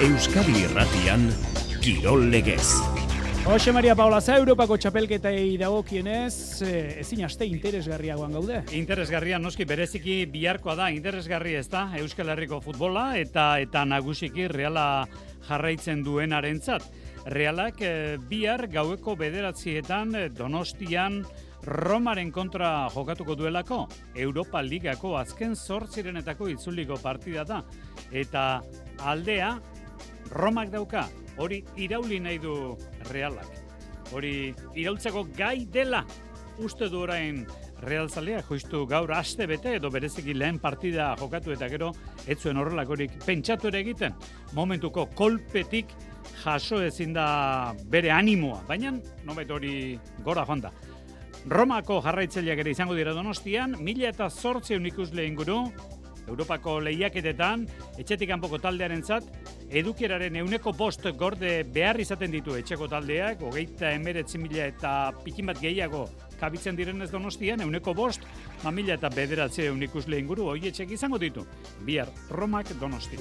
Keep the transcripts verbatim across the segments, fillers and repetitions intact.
Euskadi Irratian, Kirol Legez. Jose Maria Paula, za Europako txapelketei dagokienez, ezin aste interesgarriagoan gaude. Interesgarria noski bereziki biharkoa da, interesgarri ez da, Euskal Herriko futbola eta eta nagusiki Reala jarraitzen duenarentzat. Realak eh, bihar gaueko bederatzietan eh, Donostian Romaren kontra jokatuko duelako, Europa Ligako azken zortzirenetako itzuliko partida da. Eta aldea, Romak dauka, hori irauli nahi du Realak. Hori iraultzeko gai dela, uste du orain Realzalea, joiztu gaur aste bete edo bereziki lehen partida jokatu eta gero, ez zuen horrelakorik pentsatu ere egiten. Momentuko kolpetik jaso ezin da bere animoa, baina nobet hori gora joan da. Romako jarraitzaileak ere izango dira Donostian, mila eta zortziehun ikusle inguru, Europako lehiaketetan, etxetik kanpoko taldearentzat, edukieraren euneko bost gorde behar izaten ditu etxeko taldeak, hogeita emeretzi mila eta pikin bat gehiago kabitzen direnez Donostian, euneko bost, ma mila eta bederatziehun ikusle inguru, hoi etxek izango ditu, bihar Romak Donosti.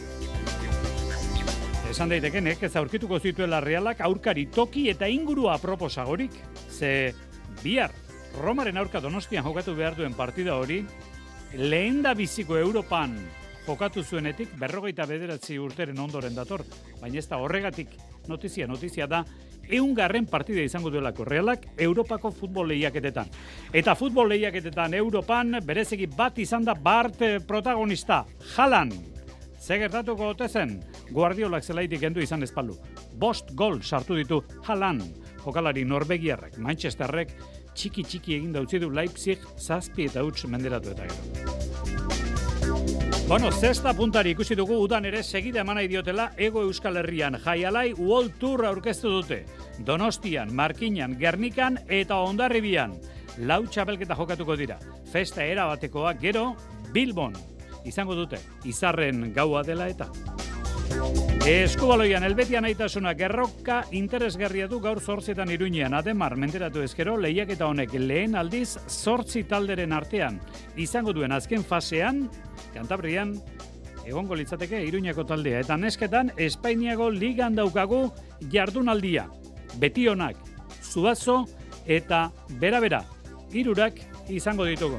Esan daiteke nek ez aurkituko zituela Realak aurkari toki eta ingurua proposagorik, ze bihar Romaren aurka Donostian jokatu behar duen partida hori, lehen da biziko Europan jokatu zuenetik berrogeita bederatzi urteren ondoren dator, baina ez da horregatik notizia, notizia da ehungarren partida izango duelako Realak Europako futbol lehiaketetan. Eta futbol lehiaketetan Europan bereziki bat izan da bart protagonista, Haaland. Ze gertatuko ote zen, Guardiolak zelaitik kendu izan espaldu. Bost gol sartu ditu Haaland, jokalari norvegiarrek, Manchesterrek, txiki-txiki egin utzi du Leipzig zazpi eta huts menderatu eta gero. Bueno, zesta puntari ikusi dugu udan ere segida eman nahi diotela Ego Euskal Herrian Jaialai World Tour aurkeztu dute. Donostian, Markinan, Gernikan eta Hondarribian. Lau txapelketa jokatuko dira. Festa erabatekoa gero Bilbon izango dute. Izarren gaua dela eta. Eskubaloian Helbetian aitasuna gerroka interesgarria du gaur zortzietan Iruñean. Ademar menderatu ezkero lehiaketa honek lehen aldiz zortzi talderen artean izango duen azken fasean, Kantabrian egongo litzateke Iruñako taldea. Eta nesketan Espainiako ligan daukagu jardunaldia. Betionak, Zuazo eta bera-bera. Hirurak izango ditugu.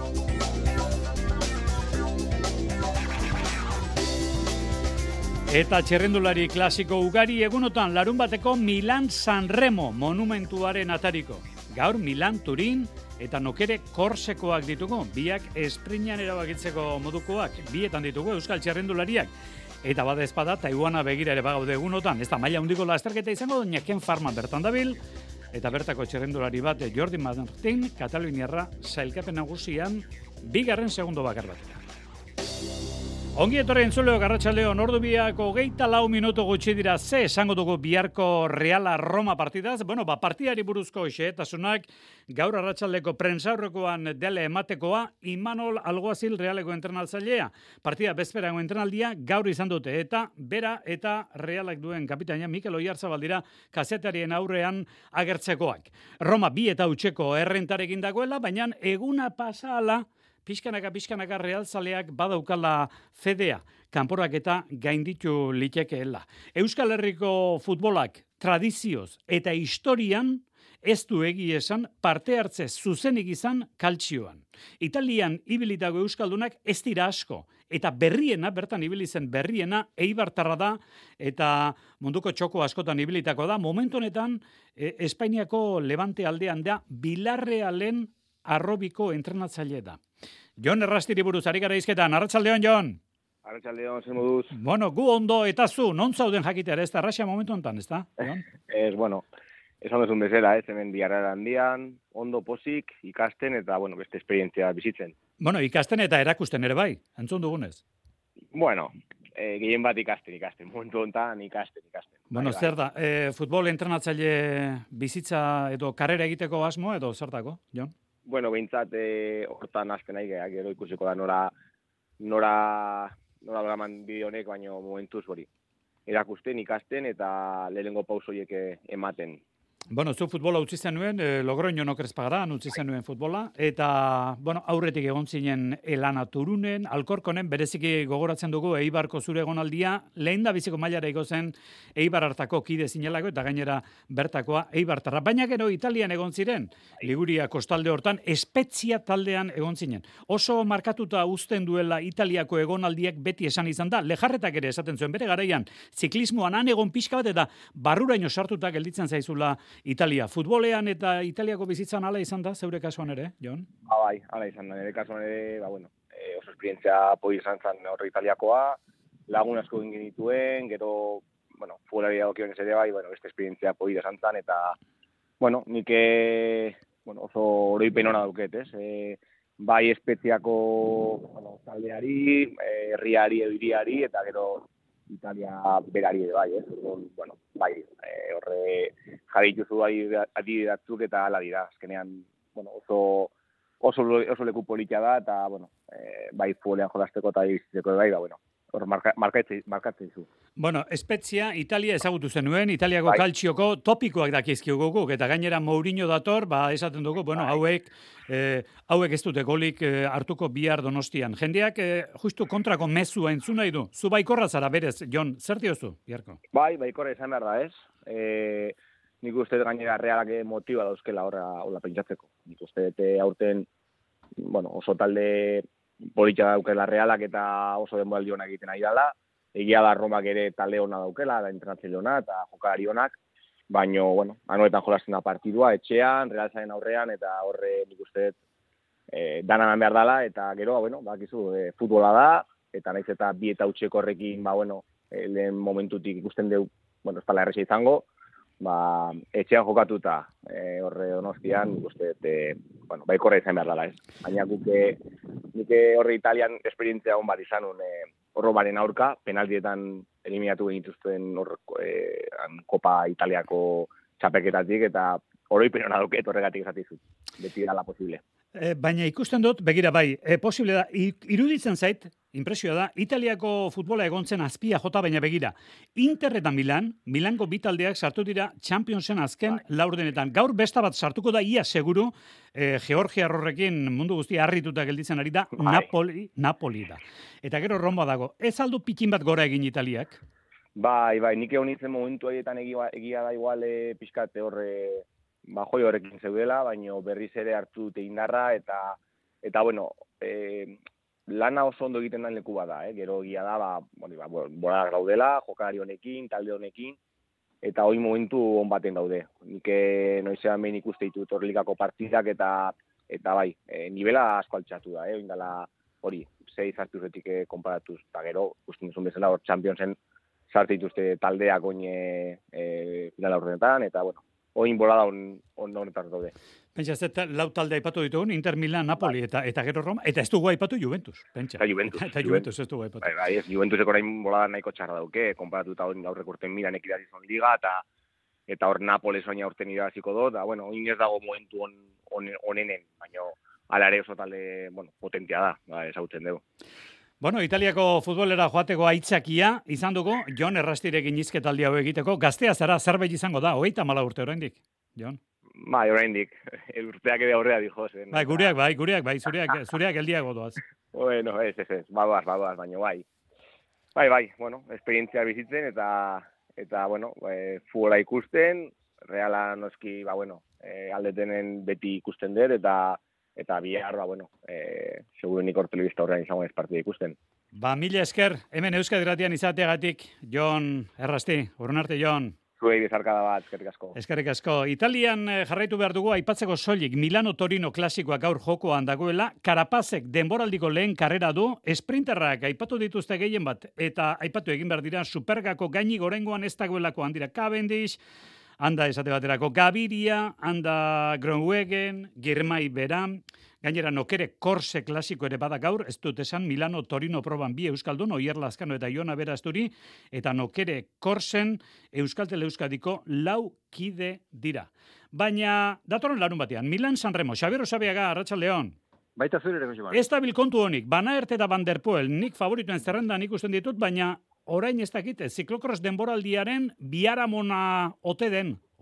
Eta txerrendulari klasiko ugari egunotan larun bateko Milan San Remo monumentuaren atariko. Gaur Milan Turin eta nokere Korsekoak ditugu, biak esprinan erabakitzeko modukoak, bietan ditugu euskal txerrendulariak. Eta bada espada Taiwana begira ere bagaude egunotan, ez da maila hundiko lasterketa izango, Ken Farman bertan dabil, eta bertako txerrendulari bat Jordi Martin, Kataluniarra sailkapen nagusian, bigarren segundo bakar bat. Ongi etorri entzuleok arratsaldeon ordu biak hogeita lau minutu gutxi dira ze esango dugu biharko Reala Roma partidaz. Bueno, ba, partidari buruzko xehetasunak gaur arratsaldeko prentsaurrekoan dele ematekoa Imanol Alguazil Realeko entrenatzailea. Partida bezperango entrenaldia gaur izan dute eta bera eta Realak duen kapitaina Mikel Oyarzabal dira kazetarien aurrean agertzekoak. Roma bi eta hutseko errentarekin dagoela, baina eguna pasala Piskanaka, piskanaka Realzaleak badaukala fedea, kanporak eta gainditu litekeela. Euskal Herriko futbolak tradizioz eta historian ez du egi esan parte hartze zuzenik izan kaltsioan. Italian ibilitago euskaldunak ez dira asko, eta berriena, bertan ibili zen berriena, Eibartarra da, eta munduko txoko askotan ibilitako da. Momentu honetan, e, Espainiako Levante aldean da, Bilarrealen arrobiko entrenatzaile da. Jon Errastiri buruz, ari gara izketan. Arratsaldeon, Jon. Arratsaldeon, zer moduz. Bueno, gu ondo eta zu, non zauden jakitea, ez da arrasia momentu honetan, ez da? Ez, bueno, esan duzun bezala, ez, hemen biarrara handian, ondo pozik, ikasten eta, bueno, beste esperientzia bizitzen. Bueno, ikasten eta erakusten ere bai, entzun dugunez. Bueno, e, gehien bat ikasten, ikasten, momentu honetan ikasten, ikasten. Bueno, bai, zer da, e, futbol entrenatzaile bizitza edo karrera egiteko asmo edo zertako, Jon? Bueno, behintzat e, hortan azten nahi gehiak, gero ikusiko da nora nora nora doraman bide honek, baino momentuz hori. Erakusten, ikasten eta lehenengo pausoiek ematen. Bueno, zu futbola utzi zenuen, eh, Logroño no Krespagaran utzi zenuen futbola, eta, bueno, aurretik egon zinen Elana Turunen, Alkorkonen, bereziki gogoratzen dugu Eibarko zure egonaldia, lehen da biziko mailara igo zen Eibar hartako kide zinelako, eta gainera bertakoa Eibartarra. Baina gero Italian egon ziren, Liguria kostalde hortan, Spezia taldean egon zinen. Oso markatuta uzten duela Italiako egonaldiak beti esan izan da, Lejarretak ere esaten zuen bere garaian, ziklismoan han egon pixka bat, eta barruraino sartuta gelditzen zaizula Italia. Futbolean eta Italiako bizitzan hala izan da, zeure kasuan ere, Jon? Ba, bai, hala izan da. Nire kasuan ere, ba, bueno, e, oso esperientzia poi izan zen horre Italiakoa, lagun asko egin genituen, gero, bueno, futbolari dagokion ez ere bai, bueno, beste esperientzia poi izan zen, eta, bueno, nik e, bueno, oso oroipen hona dauket, ez? E, bai Espeziako, bueno, taldeari, e, herriari edo hiriari, eta gero Italia berari ere bai, ez? Bueno, bai, e, horre jarri dituzu bai adibideratzuk eta ala dira. Azkenean, bueno, oso oso oso leku politia da eta bueno, e, bai futbolean jolasteko eta bizitzeko bai, da bueno. Hor marka markatzen markatzen zu. Bueno, Spezia Italia ezagutu zenuen, Italiako bai. kaltzioko topikoak dakizkigu guk, eta gainera Mourinho dator, ba esaten dugu, bueno, bai. hauek eh, hauek ez dute golik eh, hartuko bihar Donostian. Jendeak eh, justu kontrako mezua entzun nahi du. Zu baikorra zara berez, Jon, zer diozu, biharko? Bai, baikorra izan behar da, ez? E, nik uste gainera realak motiba dauzkela horra hola pentsatzeko. Nik uste aurten, bueno, oso talde politia daukela realak eta oso denboraldi honak egiten ari dela. Egia da Romak ere talde hona daukela, da entrenatzaile hona eta jokalari honak, baina, bueno, anuetan jolasten da partidua, etxean, realzaren aurrean, eta horre nik uste e, danan behar dela, eta gero, bueno, bakizu, e, futbola da, eta naiz eta bi eta utxeko horrekin, ba, bueno, e, lehen momentutik ikusten deu, bueno, ez pala erresa izango, ba, etxean jokatuta, e, horre Donostian, nik uste, e, bueno, baikorra izan behar dela, ez. Baina guke, nike horre Italian esperientzia hon bat izanun, e, Horrobaren aurka, penaldietan eliminatu genituzten hor eh, Kopa Italiako txapelketatik eta oroipen hona dauket horregatik esatizut. Beti dala posible. E, baina ikusten dut, begira bai, e, posible da, iruditzen zait, impresioa da, Italiako futbola egontzen azpia jota, baina begira. Inter eta Milan, Milango bi taldeak sartu dira Championsen azken bai. laurdenetan. Gaur besta bat sartuko da, ia seguru, e, Georgia horrekin mundu guztia harrituta gelditzen ari da, bai. Napoli, Napoli da. Eta gero Roma dago. Ez aldu pikin bat gora egin Italiak? Bai, bai, nik egon nintzen momentu haietan egia, egia da igual e, pixkate horre, ba, joi horrekin zeudela, baina berriz ere hartu dute indarra, eta, eta bueno, e, lana oso ondo egiten den leku bada, eh? Gero egia da, ba, bori, ba, bora gaudela, jokalari honekin, talde honekin, eta hoi momentu on baten daude. Nik noizean behin ikuste ditut horrelikako partidak, eta, eta bai, e, nivela asko altxatu da, eh? Oindala hori, sei zartuzretik e, konparatuz, eta gero, guztien duzun bezala, hor Championsen sartu dituzte taldeak oin e, e, finala horrenetan, eta bueno, oin bolada on, on honetan daude. Pentsa, ez eta lau talde aipatu ditugun, Inter, Milan, Napoli eta, eta gero Roma, eta ez dugu aipatu Juventus, pentsa. Eta Juventus. Eta Juventus ez dugu aipatu. Bai, bai, ez, Juventuseko orain bolada nahiko txarra dauke, konparatuta aurrek urten Milanek irazizon liga, eta eta hor Napoles oina urten iraziko do, eta bueno, oin ez dago momentu on, on, onenen, baina ala ere oso talde, bueno, potentia da, ba, ezagutzen dugu. Bueno, Italiako futbolera joateko aitzakia izan dugu, Jon Errastirekin izketaldi hau egiteko, gaztea zara zerbait izango da, hogeita mala urte oraindik, Jon? Bai, oraindik, urteak ere aurrea dijo zen. Bai, gureak bai, gureak bai, zureak, zureak eldiago doaz. Bueno, ez, ez, ez, badoaz, badoaz, baina bai. Bai, bai, bueno, esperientzia bizitzen eta, eta bueno, e, futbola ikusten, reala noski, ba, bueno, e, aldetenen beti ikusten dut, eta eta bihar, ba, bueno, e, seguro nik hor telebista horrean izango ez partida ikusten. Ba, mila esker, hemen Euskadi Irratian izateagatik, Jon Errasti, urrun arte, Jon. Zuei bezarkada bat, eskerrik asko. Eskerrik asko. Italian jarraitu behar dugu, aipatzeko soilik Milano-Torino klasikoak gaur jokoan dagoela, Carapazek denboraldiko lehen karrera du, sprinterrak aipatu dituzte gehien bat, eta aipatu egin behar dira, Supergako gaini gorengoan ez dagoelako handira Cavendish, handa esate baterako Gaviria, handa Groenewegen, Girmay Beran, gainera nokere Korse klasiko ere bada gaur, ez dut esan Milano-Torino proban bi euskaldun, Oier Lazkano eta Iona Berasturi, eta nokere Korsen Euskaltel Euskadiko lau kide dira. Baina, datorren larun batean, Milan-San Remo, Xabier Osabiaga, Arratsaldeon. Baita zure ere, Joan. Ez da bilkontu honik, Banaert eta Van der Poel, nik favorituen zerrendan ikusten ditut, baina orain ez dakite, ziklokros denboraldiaren biharamona ote den,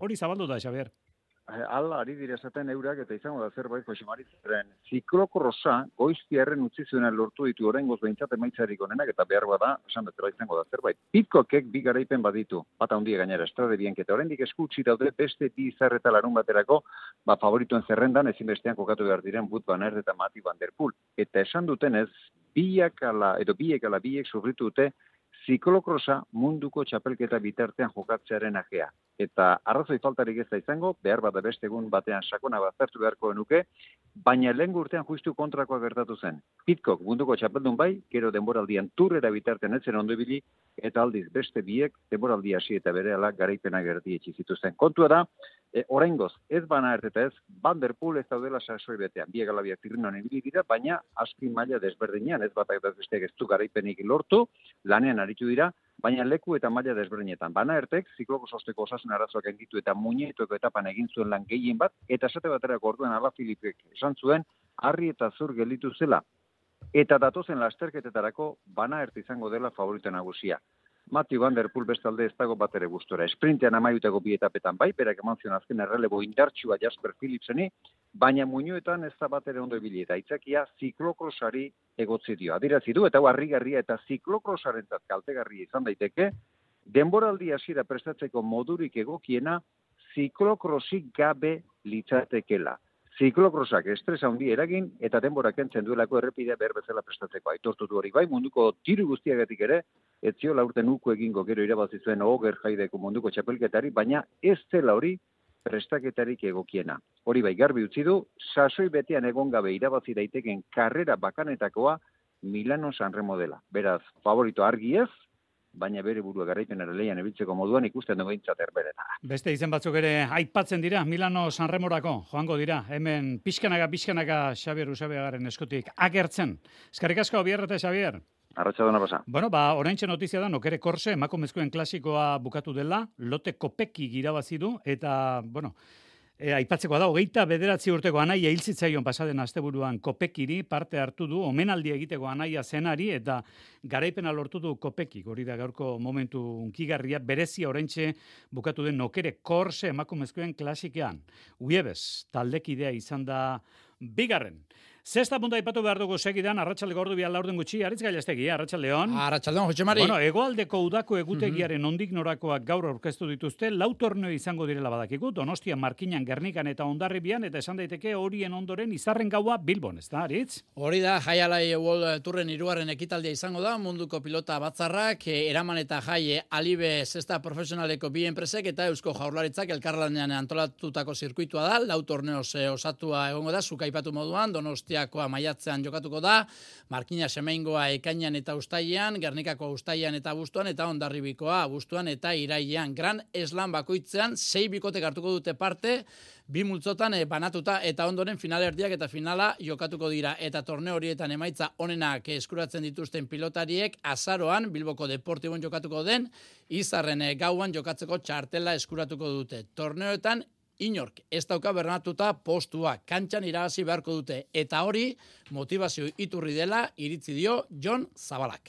Hori zabaldu da, Xabier. Ala, ari dire esaten eurak eta izango da zerbait Josemari zerren. Ziklokrosa goiztiarren utzi zuena lortu ditu oraingoz behintzat emaitzarik onenak eta behar bada, esan betela izango da zerbait. Pitcockek bi garaipen baditu, bat handia gainera estrade bienketa. Oraindik eskutsi daude beste bi izar eta larun baterako, ba favorituen zerrendan ezinbestean kokatu behar diren Wout van Aert eta Mathieu van der Poel. Eta esan dutenez, biak ala, edo biek ala biek sufritu dute ziklokrosa munduko txapelketa bitartean jokatzearen ajea. Eta arrazoi faltarik ez da izango, behar bada beste egun batean sakona baztertu beharko genuke, baina lehen urtean justu kontrakoa gertatu zen. Pitcock munduko txapeldun bai, gero denboraldian turrera bitartean etzen ondo ibili, eta aldiz beste biek denboraldi hasi eta berehala garaipena gerti etxi zituzten. Kontua da, e, oraingoz ez Van Aert eta ez Van der Poel ez daudela sasoi betean. Biek alabiak tirrinon ibili dira, baina aski maila desberdinean, ez batak eta besteak ez du garaipenik lortu, lanean aritu dira, baina leku eta maila desberdinetan. Van Aertek zikloko sosteko osasun arazoak enditu eta muñetueko etapan egin zuen lan gehien bat, eta esate baterako orduan Ala Filipek esan zuen, harri eta zur gelditu zela. Eta datozen lasterketetarako Van Aert izango dela favorito nagusia. Mathieu van der Poel bestalde ez dago bat ere gustora. Esprintean amaiutako bi etapetan bai, berak eman zion azken errelebo indartsua Jasper Philipseni, baina muinoetan ez da bat ere ondo ibili eta aitzakia ziklokrosari egotzi dio. Adierazi du eta harrigarria eta ziklokrosarentzat kaltegarria izan daiteke, denboraldi hasiera prestatzeko modurik egokiena ziklokrosik gabe litzatekela. Ziklokrosak estres handi eragin eta denbora kentzen duelako errepidea behar bezala prestatzeko. Aitortu du hori bai, munduko tiru guztiagatik ere, ez ziola urten uko egingo gero irabazi zuen Oger Jaideko munduko txapelketari, baina ez zela hori prestaketarik egokiena. Hori bai garbi utzi du, sasoi betean egon gabe irabazi daiteken karrera bakanetakoa Milano Sanremo dela. Beraz, favorito argi ez, baina bere burua garaipenera leian ebiltzeko moduan ikusten du behintzat erberetara. Beste izen batzuk ere aipatzen dira, Milano Sanremorako joango dira, hemen pixkanaka, pixkanaka Xabier Usabiagaren eskutik agertzen. Eskerrik asko, Bierrete, Xabier. Arratsaldeon pasa. Bueno, ba, oraintxe notizia da, nokere korse, emakumezkoen klasikoa bukatu dela, Lotte Kopecky irabazi du, eta, bueno, E, aipatzekoa da, hogeita bederatzi urteko anaia hilzitzaion pasaden asteburuan Kopekiri parte hartu du, omenaldi egiteko anaia zenari, eta garaipena lortu du Kopekik, hori da gaurko momentu unkigarria, berezia oraintxe bukatu den nokere korse emakumezkoen klasikean. Uiebes, taldekidea izan da bigarren. Zesta punta ipatu behar dugu segidan, arratsaldeko ordu bial laurden gutxi, Aritz Gailastegi, arratsaldeon. Arratsaldeon, Josemari. Bueno, hegoaldeko udako egutegiaren mm-hmm. ondik norakoak gaur aurkeztu dituzte, lau torneo izango direla badakigu, Donostia, Markinan, Gernikan eta Hondarribian, eta esan daiteke horien ondoren izarren gaua Bilbon, ez da, Aritz? Hori da, Jai Alai World Touren hirugarren ekitaldia izango da, munduko pilota batzarrak, eraman eta Jai Alibe zesta profesionaleko bi enpresek eta Eusko Jaurlaritzak elkarlanean antolatutako zirkuitua da, lau torneos osatua egongo da, zuk aipatu moduan, Donostia Donostiakoa maiatzean jokatuko da, Markina Semeingoa ekainean eta ustailean, Gernikako ustailean eta abuztuan, eta Hondarribikoa abuztuan eta irailean. Gran Slam bakoitzean, sei bikotek hartuko dute parte, bi multzotan e, banatuta eta ondoren finalerdiak eta finala jokatuko dira. Eta torneo horietan emaitza onenak eskuratzen dituzten pilotariek, azaroan Bilboko Deportibon jokatuko den, izarren e, gauan jokatzeko txartela eskuratuko dute. Torneoetan, inork ez dauka bernatuta postua, kantxan irabazi beharko dute, eta hori motivazio iturri dela iritzi dio Jon Zabalak.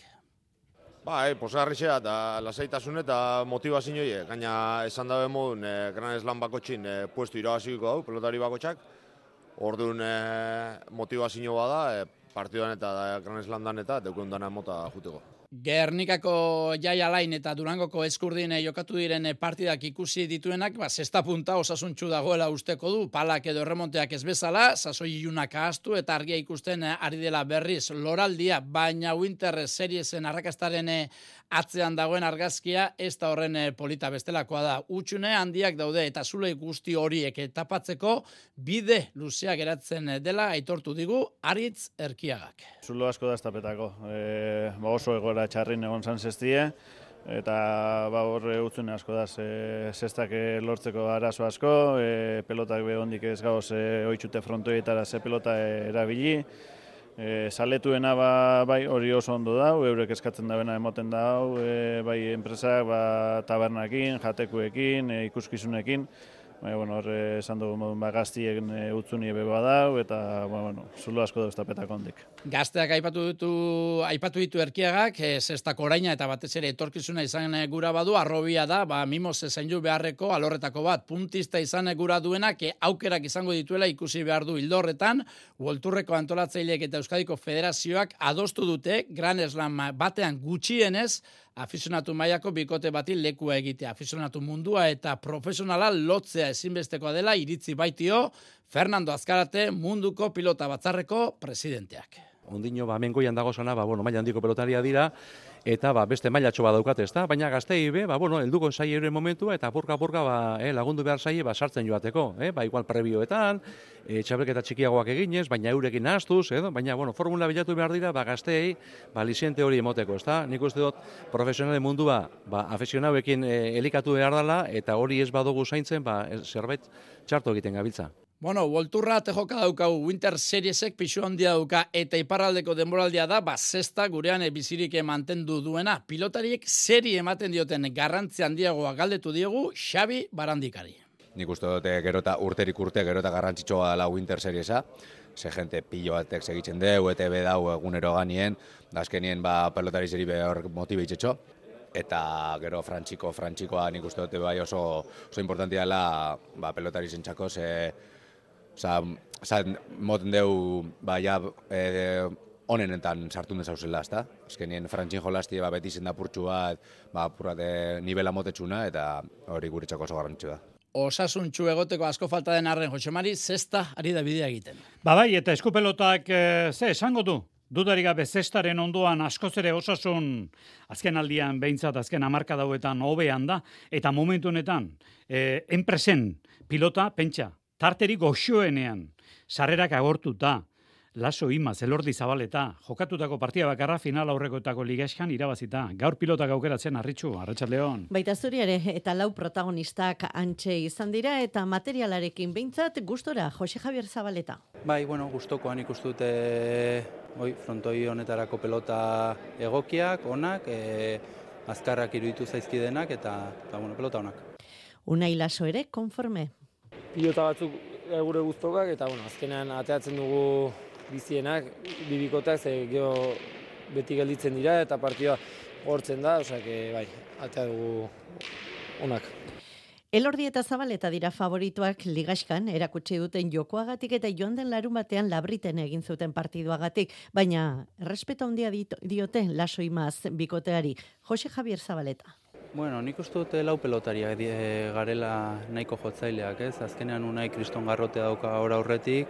Ba, e, posarrizea eta lasaitasun eta motivazioie, gaina esan dabe modun, e, Gran Slam bakotxin e, puestu irabaziko hau, pelotari bakotxak, orduan e, motivazio bada, e, partiduan eta da, Gran Slam dan eta deukun dana mota juteko. Gernikako Jai Alain eta Durangoko Eskurdin jokatu diren partidak ikusi dituenak, ba, zesta punta osasuntxu dagoela usteko du, palak edo erremonteak ez bezala, sasoi ilunak ahaztu eta argia ikusten ari dela berriz loraldia, baina Winter Seriesen arrakastaren atzean dagoen argazkia ez da horren polita bestelakoa da. Utxune handiak daude eta zule guzti horiek tapatzeko bide luzea geratzen dela aitortu digu Aritz Erkiagak. Zulo asko da estapetako, e, ba oso egoera txarrin egon zan zestie, eta ba horre utzune asko da, e, zestak lortzeko arazo asko, e, pelotak behondik ez gauz e, oitxute frontoietara ze pelota e, erabili, e, saletuena ba, bai hori oso ondo dau, eurek eskatzen dabena emoten dau, e, bai enpresak ba, tabernakin, jatekuekin, e, ikuskizunekin, Baina, bueno, hor esan dugu modun ba, gaztien e, utzuni ebe badau, eta, bueno, zulo asko dauz tapetak ondik. Gazteak aipatu ditu, aipatu ditu erkiagak, e, zestako oraina eta batez ere etorkizuna izan gura badu, arrobia da, ba, mimoz zaindu beharreko alorretako bat, puntista izan gura duenak, e, aukerak izango dituela ikusi behar du hildo horretan, Worldtourreko antolatzaileek eta Euskadiko Federazioak adostu dute, Grand Slam batean gutxienez, afizionatu mailako bikote bati lekua egitea. Afizionatu mundua eta profesionala lotzea ezinbestekoa dela iritzi baitio Fernando Azkarate munduko pilota batzarreko presidenteak. Ondino, ba, mengoian dago zona, ba, bueno, maila handiko pelotaria dira, eta ba, beste mailatxo bat daukate, ezta? Baina gaztei be, ba, bueno, helduko zai euren momentua, eta porka-porka ba, eh, lagundu behar zaie ba, sartzen joateko. Eh? Ba, igual prebioetan, e, txabelketa txikiagoak eginez, baina eurekin nahaztuz, edo? Baina, bueno, formula bilatu behar dira, ba, gaztei, ba, liziente hori emoteko, ezta? Nik uste dut, profesionale mundua, ba, afizionauekin e, elikatu behar dela, eta hori ez badugu zaintzen, ba, zerbait txarto egiten gabiltza. Bueno, Worldtourra tejoka daukagu, Winter Seriesek pixu handia dauka eta iparraldeko denboraldia da, ba, zesta gurean bizirik mantendu duena. Pilotariek seri ematen dioten garrantzi handiagoa galdetu diogu Xabi Barandikari. Nik uste dute gerota urterik urte gerota garrantzitsua dela Winter Seriesa. Ze gente pilo batek segitzen deu, E T B dau egunero ganien, da azkenien ba, pelotari zeri behar motibeitzetxo. Eta gero frantxiko, frantxikoa nik uste dute bai oso, oso importantia dela ba, pelotari zentzako, ze Osa, osa, moten deu, ba, ja, e, onenetan sartu dezauzela, ezta? Azkenien frantxin jolasti, ba, beti zendapurtxu bat, ba, purrate nivela motetxuna, eta hori guretzako oso garrantzua da. Osasuntxu egoteko asko falta den arren, Josemari, zesta ari da bidea egiten. Ba bai, eta eskupelotak, e, ze, esango du? Dudarik gabe zestaren ondoan askoz ere osasun azken aldian behintzat azken hamarka dauetan hobean da, eta momentu honetan, e, enpresen pilota, pentsa, tarterik goxoenean, sarrerak agortuta, Laso Imaz, Elordi Zabaleta, jokatutako partida bakarra final aurrekoetako ligaskan irabazita. Gaur pilotak aukeratzen Arritxu, Arratsaldeon. Baita zuri ere, eta lau protagonistak antxe izan dira, eta materialarekin behintzat gustora, Jose Javier Zabaleta. Bai, bueno, gustokoan ikustu dute oi, frontoi honetarako pelota egokiak, onak, e, azkarrak iruditu zaizkidenak, eta, eta bueno, pelota onak. Unai Laso ere, konforme. Pilota batzuk gure guztokak, eta bueno, azkenean ateatzen dugu bizienak, bibikotak, ze geho beti gelditzen dira, eta partida gortzen da, osea, bai, atea dugu onak. Elordi eta Zabaleta dira favorituak ligaskan erakutsi duten jokoagatik eta joan den larun batean Labriten egin zuten partiduagatik, baina errespeto handia diote Laso Imaz bikoteari. Jose Javier Zabaleta. Bueno, nik uste dute lau pelotariak garela nahiko jotzaileak, ez? Azkenean unai kriston garrote dauka ora aurretik,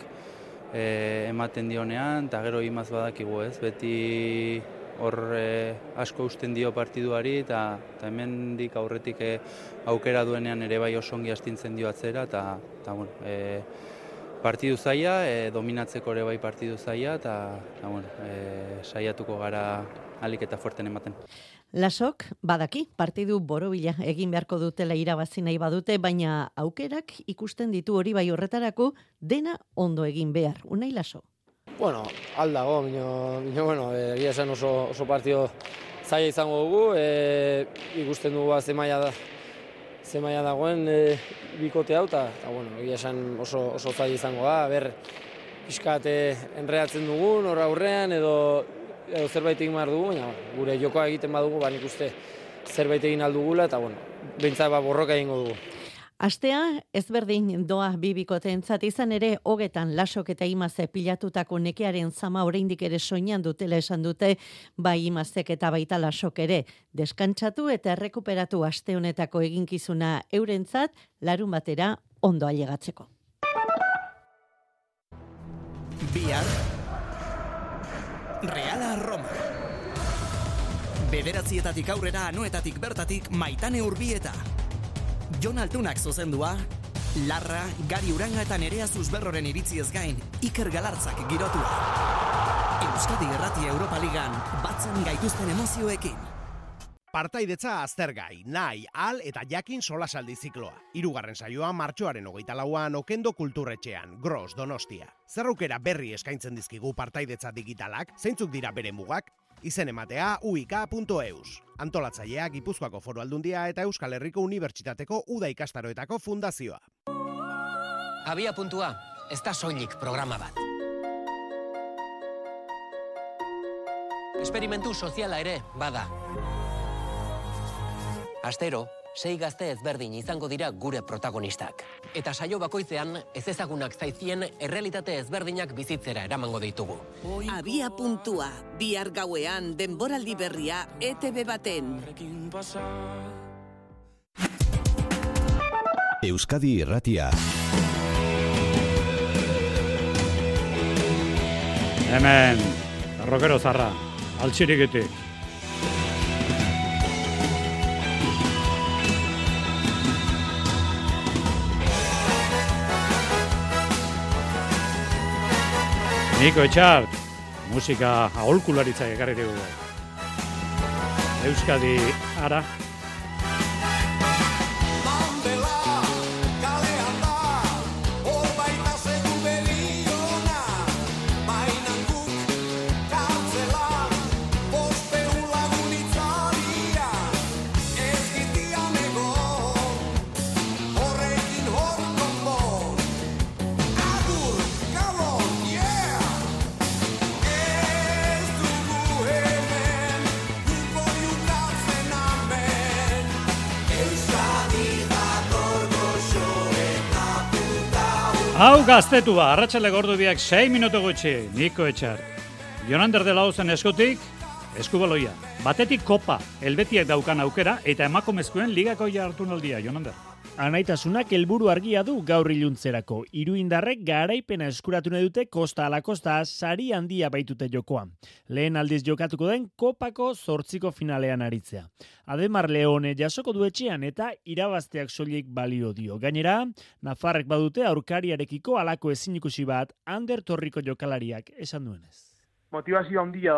e, ematen dionean, eta gero Imaz badakigu, ez? Beti hor e, asko usten dio partiduari, eta hemendik aurretik e, aukera duenean ere bai oso ongi astintzen dio atzera, eta, eta bueno, e, partidu zaila, e, dominatzeko ere bai partidu zaila, eta, eta bueno, e, saiatuko gara alik eta fuerten ematen. Lasok, badaki, partidu borobila egin beharko dutela irabazi nahi badute, baina aukerak ikusten ditu hori bai horretarako dena ondo egin behar. Unai Laso. Bueno, aldago, bino, bueno, egia esan oso, oso partio zaila izango dugu, e, ikusten dugu ze maila da, ze maila dagoen e, bikote hau, eta, bueno, egia esan oso, oso zaila izango da, ber, pixkat enreatzen dugun, horra aurrean, edo edo zerbait egin behar dugu, baina gure jokoa egiten badugu, ba nik uste zerbait egin aldugula, eta bueno, behintzat ba borroka egingo dugu. Astea, ezberdin doa bi bikoteentzat izan ere, hogetan Lasok eta Imaze pilatutako nekearen zama oraindik ere soinean dutela esan dute, bai Imazek eta baita Lasok ere. Deskantsatu eta errekuperatu aste honetako eginkizuna eurentzat, larun batera ondo ailegatzeko. Bihar Reala Roma. Bederatzietatik aurrera, anoetatik bertatik, Maitane Urbieta. Jon Altunak zuzendua, Larra, Gari Uranga eta Nerea Zuzberroren iritziez gain, Iker Galartzak girotua. Euskadi Irratia Europa Ligan, batzen gaituzten emozioekin. Partaidetza aztergai, nahi, al eta jakin solasaldi zikloa. Hirugarren saioa martxoaren hogeita lauan Okendo Kulturretxean, Gros, Donostia. Zerrukera berri eskaintzen dizkigu partaidetza digitalak, zeintzuk dira bere mugak, izen ematea u i k puntu e u s. Antolatzaileak Gipuzkoako Foru Aldundia eta Euskal Herriko Unibertsitateko Uda Ikastaroetako Fundazioa. Abia puntua, ez da soilik programa bat. Esperimentu soziala ere, bada. Astero, sei gazte ezberdin izango dira gure protagonistak. Eta saio bakoitzean, ez ezagunak zaizien errealitate ezberdinak bizitzera eramango ditugu. Abia puntua, bihar gauean denboraldi berria E T B baten. Euskadi Irratia. Hemen, rokero zarra, altxiriketik. Niko Etxart, musika aholkularitzak ekarri dugu. Euskadi ara. Hau gaztetua, arratsale gordu biak sei minuto gutxi, Niko Etxart. Jonander de la Ozen eskutik, eskubaloia. Batetik kopa, helbetiak daukan aukera, eta emakumezkoen ligako jartu noldia, Jonander. Anaitasunak helburu argia du gaur iluntzerako. Hiru indarrek garaipena eskuratu nahi dute kosta ala kosta sari handia baitute jokoa. Lehen aldiz jokatuko den kopako zortziko finalean aritzea. Ademar Leone jasoko du etxean eta irabazteak soilik balio dio. Gainera, Nafarrek badute aurkariarekiko halako ezin ikusi bat Ander Torriko jokalariak esan duenez. Motivazio handia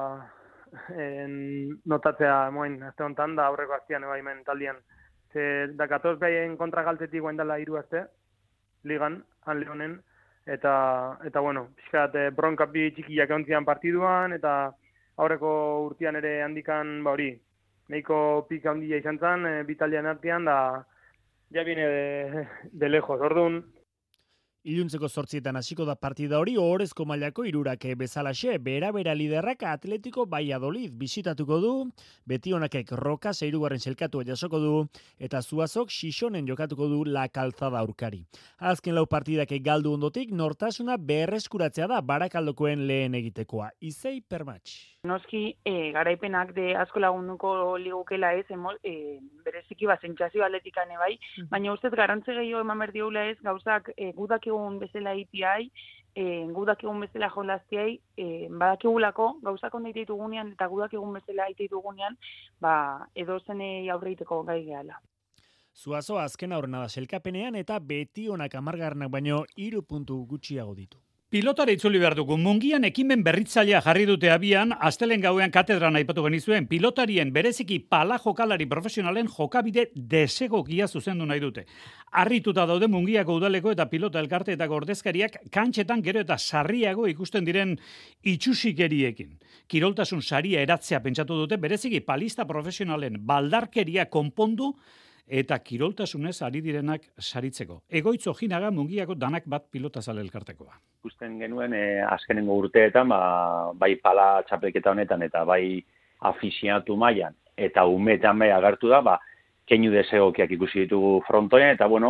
da en, notatzea moin, azte honetan da aurreko aztean eba hemen taldean. Ze dakatoz behien kontra galtetik guen dela hiru azte, ligan, han Leonen, eta, eta bueno, pixkat bronka bi txikiak egontzian partiduan, eta aurreko urtean ere handikan, ba hori, nahiko pika handia izan zen, e, bitalian artean, da, ja viene de, de lejos, orduan. Iluntzeko zortzietan hasiko da partida hori ohorezko mailako hirurake bezalaxe, bera-bera liderrak Atletico Valladolid bisitatuko du, Betionakek Roka hirugarren selkatua jasoko du, eta Zuazok Xixonen jokatuko du La Calzada aurkari. Azken lau partidak galdu ondotik, nortasuna berreskuratzea da Barakaldokoen lehen egitekoa. Izei Permatx. Noski, e, garaipenak de asko lagunduko ligukela ez, emo, e, bereziki bazentzazio atletikane bai, baina ustez garrantze gehiago eman behar diogula ez, gauzak e, gudakigun bezala itiai, e, gudakigun bezala jolaztiai, e, badakigulako gauzak onda iteitugunean eta gudakigun bezala iteitugunean, ba, edo zenei aurreiteko gai gehala. Zuazo azken aurrena da selkapenean eta Betionak hamargarrenak baino hiru puntu gutxiago ditu. Pilotara itzuli behar dugu, Mungian ekimen berritzailea jarri dute abian, astelen gauean katedran aipatu genizuen, pilotarien bereziki pala jokalari profesionalen jokabide desegokia zuzendu nahi dute. Harrituta daude Mungiako udaleko eta pilota elkarteetako ordezkariak kantxetan gero eta sarriago ikusten diren itxusikeriekin. Kiroltasun saria eratzea pentsatu dute bereziki palista profesionalen baldarkeria konpondu eta kiroltasunez ari direnak saritzeko. Egoitzo Jinaga Mungiako danak bat pilotazale elkartekoa. Ikusten genuen eh, azkenengo urteetan, ba, bai pala txapelketa honetan eta bai afiziatu mailan eta umetan bai agertu da, ba, keinu desegokiak ikusi ditugu frontoian, eta bueno,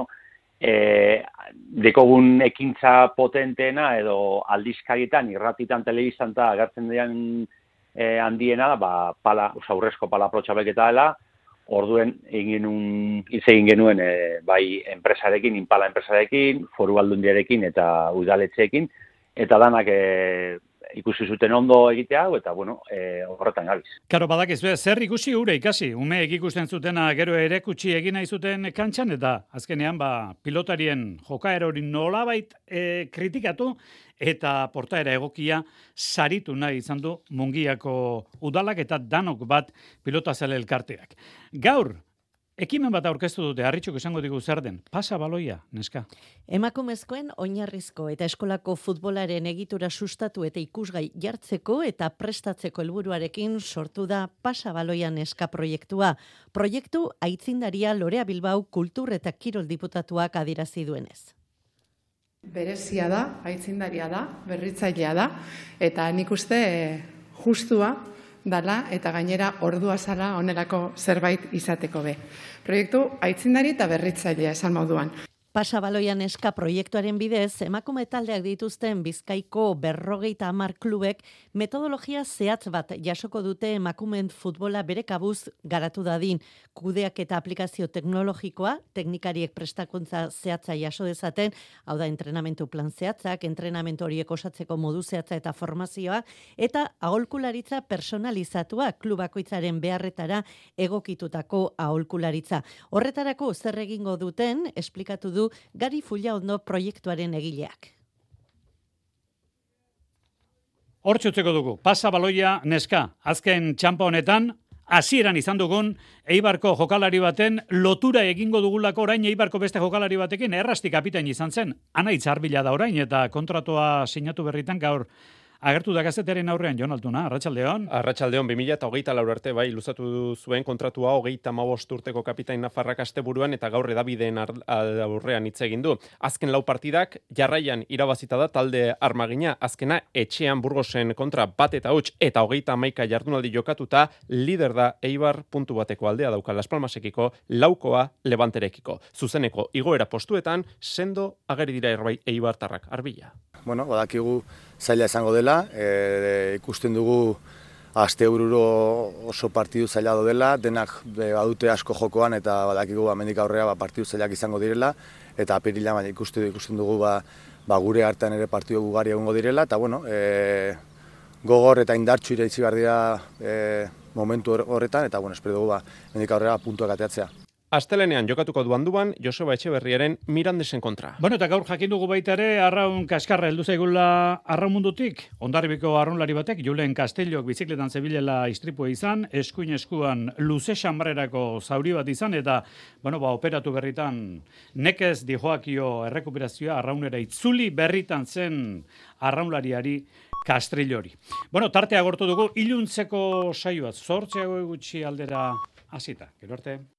e, dekogun ekintza potenteena edo aldizkarietan, irratitan, telebistan eta agertzen dian e, handiena da, ba, pala, aurrezko pala protxapelketa dela. Orduen egin un hitz egin genuen e, bai enpresarekin, Impala enpresarekin, Foru Aldundiarekin eta udaletxeekin, eta danak e, ikusi zuten ondo egitea hau, eta bueno, e, horretan gabiz. Karo, badakizu, zer ikusi gure ikasi, umeek ikusten zutena gero ere kutsi egin nahi zuten kantxan, eta azkenean ba, pilotarien jokaera hori nolabait e, kritikatu, eta portaera egokia saritu nahi izan du Mungiako udalak eta danok bat pilotazale elkarteak. Gaur, ekimen bat aurkeztu dute, Harritxuk esango digu zer den, pasa baloia, neska. Emakumezkoen oinarrizko eta eskolako futbolaren egitura sustatu eta ikusgai jartzeko eta prestatzeko helburuarekin sortu da pasa baloia neska proiektua. Proiektu aitzindaria Lorea Bilbao kultur eta kirol diputatuak adierazi duenez. Berezia da, aitzindaria da, berritzailea da, eta nik uste justua dala eta gainera ordua zala onelako zerbait izateko be. Proiektu aitzindari eta berritzailea esan moduan. Pasabaloian eska proiektuaren bidez, emakume taldeak dituzten Bizkaiko berrogeita hamar klubek metodologia zehatz bat jasoko dute emakumeen futbola bere kabuz garatu dadin. Kudeak eta aplikazio teknologikoa, teknikariek prestakuntza zehatza jaso dezaten, hau da entrenamentu plan zehatzak, entrenamentu horiek osatzeko modu zehatza eta formazioa, eta aholkularitza personalizatua klubakoitzaren beharretara egokitutako aholkularitza. Horretarako zer egingo duten, esplikatu du Gari Fullaondo proiektuaren egileak. Hortxe utzeko dugu, pasa baloia neska, azken txampa honetan, hasieran izan dugun Eibarko jokalari baten lotura egingo dugulako orain Eibarko beste jokalari batekin errasti kapitain izan zen. Anaitz Arbila da orain eta kontratua sinatu berritan gaur agertu da gazetaren aurrean, Jon Altuna, Arratsaldeon. Arratsaldeon, bi mila hogeita lau arte bai luzatu zuen kontratua hogeita hamabost urteko kapitain Nafarrak asteburuan eta gaur edabideen aurrean hitz egin du. Azken lau partidak jarraian irabazita da talde armagina, azkena etxean Burgosen kontra bat eta huts eta hogeita hamaika jardunaldi jokatuta lider da Eibar puntu bateko aldea dauka Las Palmasekiko, laukoa Levanterekiko. Zuzeneko igoera postuetan sendo ageri dira Eibartarrak. Arbila. Bueno, badakigu zaila izango dela, e, ikusten dugu astebururo oso partidu zaila dela, denak badute asko jokoan eta badakigu hemendik aurrera ba, partidu zailak izango direla eta apirila ba, ikusten, ikusten dugu ba, ba, gure artean ere partidu ugari egongo direla eta bueno, e, gogor eta indartsu iraitzi behar dira e, momentu horretan eta bueno, espero dugu ba, hemendik aurrera puntuak ateatzea. Astelenean jokatuko duan duan Joseba Etxeberriaren Mirandesen kontra. Bueno, eta gaur jakin dugu baita ere, arraun kaskarra heldu zaigula arraun mundutik. Ondarribiko arraunlari batek, Julen Castellok bizikletan zebilela istripua izan, eskuin eskuan luze xambarrerako zauri bat izan, eta, bueno, ba, operatu berritan nekez dijoakio errekuperazioa arraunera itzuli berritan zen arraunlariari Castellori. Bueno, tartea agortu dugu, iluntzeko saioa, zortzeago gutxi aldera hasita. Gero arte.